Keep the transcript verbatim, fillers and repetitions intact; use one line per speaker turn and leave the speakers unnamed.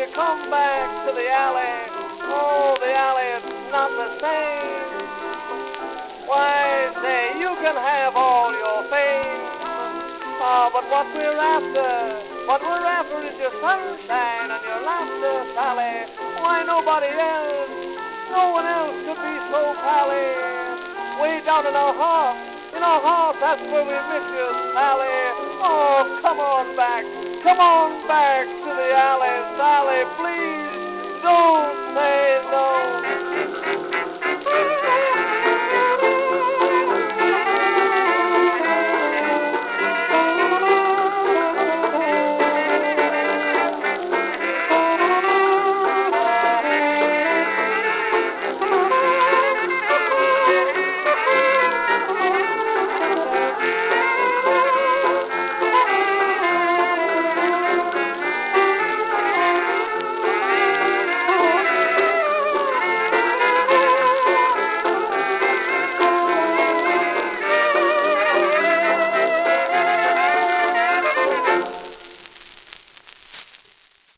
you come back to the alley? Oh, the alley is not the same. Why, say, you can have all your fame. Oh, but what we're after, what we're after is your sunshine and your laughter, Sally. Why, nobody else, no one else could be so pally. Way down in our heart, in our heart, that's where we miss you, Sally. Oh, come on back, come on back to the alley, Sally. Please don't say no.